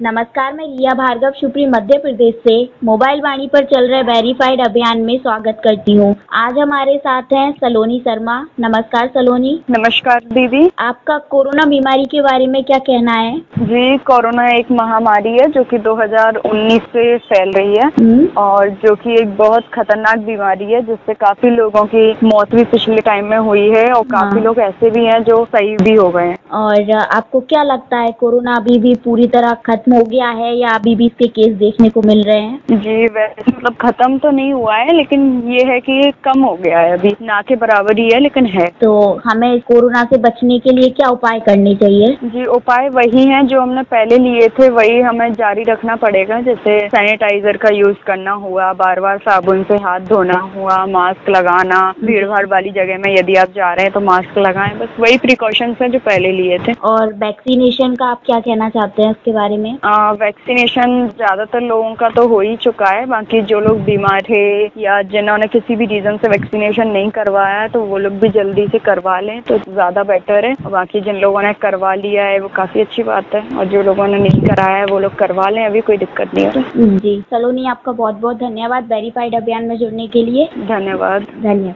नमस्कार, मैं रिया भार्गव शिवपुरी मध्य प्रदेश से मोबाइल वाणी पर चल रहे वेरीफाइड अभियान में स्वागत करती हूँ। आज हमारे साथ हैं सलोनी शर्मा। नमस्कार सलोनी। नमस्कार दीदी। आपका कोरोना बीमारी के बारे में क्या कहना है? जी, कोरोना एक महामारी है जो कि 2019 से फैल रही है और जो कि एक बहुत खतरनाक बीमारी है जिससे काफी लोगों की मौत भी पिछले टाइम में हुई है और काफी लोग ऐसे भी हैं जो सही भी हो गए हैं। और आपको क्या लगता है कोरोना अभी भी पूरी तरह खत्म हो गया है या अभी भी इसके केस देखने को मिल रहे हैं? जी, वैसे मतलब खत्म तो नहीं हुआ है लेकिन ये है कि ये कम हो गया है, अभी ना के बराबर ही है लेकिन है। तो हमें कोरोना से बचने के लिए क्या उपाय करने चाहिए? जी, उपाय वही हैं जो हमने पहले लिए थे, वही हमें जारी रखना पड़ेगा। जैसे सैनिटाइजर का यूज करना हुआ, बार-बार साबुन से हाथ धोना हुआ, मास्क लगाना, भीड़-भाड़ वाली जगह में यदि आप जा रहे हैं तो मास्क लगाएं। बस वही प्रिकॉशंस हैं जो पहले लिए थे। और वैक्सीनेशन का आप क्या कहना चाहते हैं उसके बारे में? वैक्सीनेशन ज्यादातर लोगों का तो हो ही चुका है, बाकी जो लोग बीमार थे या जिन्होंने किसी भी रीजन से वैक्सीनेशन नहीं करवाया तो वो लोग भी जल्दी से करवा लें तो ज्यादा बेटर है। और बाकी जिन लोगों ने करवा लिया है वो काफी अच्छी बात है और जो लोगों ने नहीं कराया है वो लोग करवा लें, अभी कोई दिक्कत नहीं है। जी सलोनी, आपका बहुत बहुत धन्यवाद वेरीफाइड अभियान में जुड़ने के लिए। धन्यवाद।